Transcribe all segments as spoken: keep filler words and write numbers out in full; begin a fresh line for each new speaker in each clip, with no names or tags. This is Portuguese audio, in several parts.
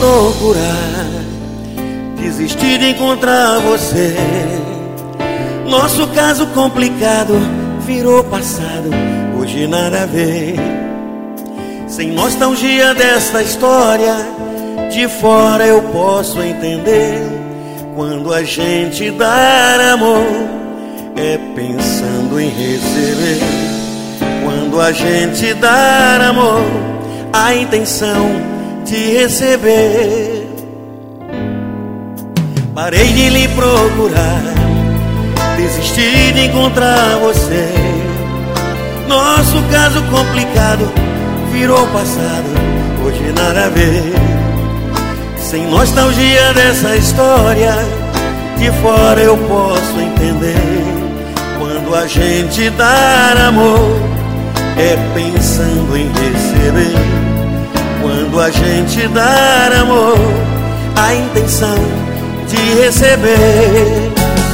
procurar, desisti de encontrar você. Nosso caso complicado virou passado, hoje nada a ver. Sem nostalgia desta história, de fora eu posso entender. Quando a gente dá amor, é pensando em receber. Quando a gente dá amor, a intenção de receber. Parei de lhe procurar, desisti de encontrar você. Nosso caso complicado virou passado, hoje nada a ver. Sem nostalgia dessa história, de fora eu posso entender. Quando a gente dá amor, é pensando em receber. Quando a gente dá amor, a intenção de receber.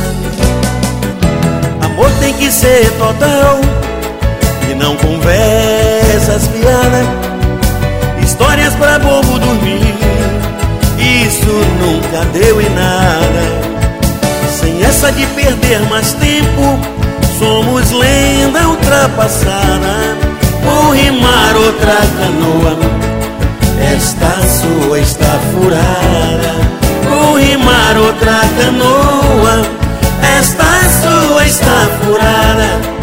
Amor tem que ser total, e não conversas piadas, histórias pra bobo dormir. Isso nunca deu em nada. Sem essa de perder mais tempo, somos lenda ultrapassada. Vou rimar outra canoa, esta sua está furada. Vou rimar outra canoa, esta sua está furada.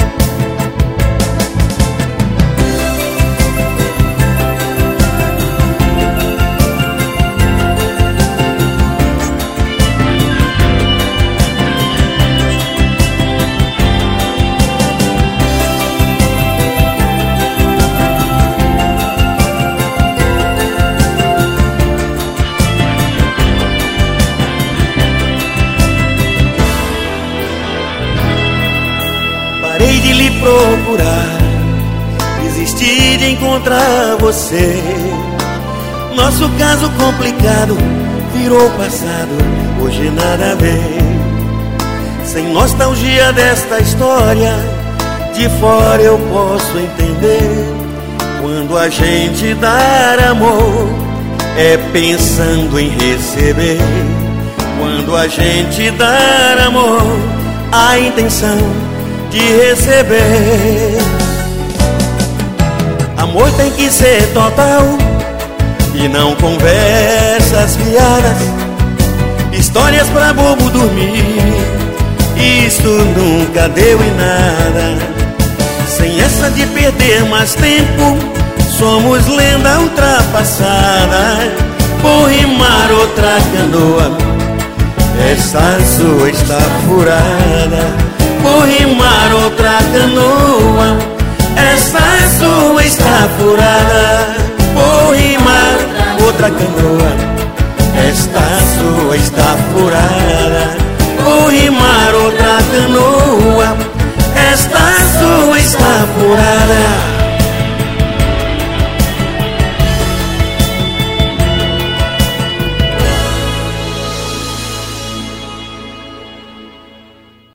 Parei de lhe procurar, desisti de encontrar você. Nosso caso complicado virou passado, hoje nada a ver. Sem nostalgia desta história, de fora eu posso entender. Quando a gente dá amor, é pensando em receber. Quando a gente dá amor, a intenção de receber. Amor tem que ser total, e não conversas fiadas, histórias pra bobo dormir. Isso nunca deu em nada. Sem essa de perder mais tempo, somos lenda ultrapassada. Vou rimar outra canoa, essa sua está furada. Vou rimar outra canoa, essa sua está furada. Vou rimar outra canoa, esta sua está furada. Vou rimar outra canoa, esta sua está furada.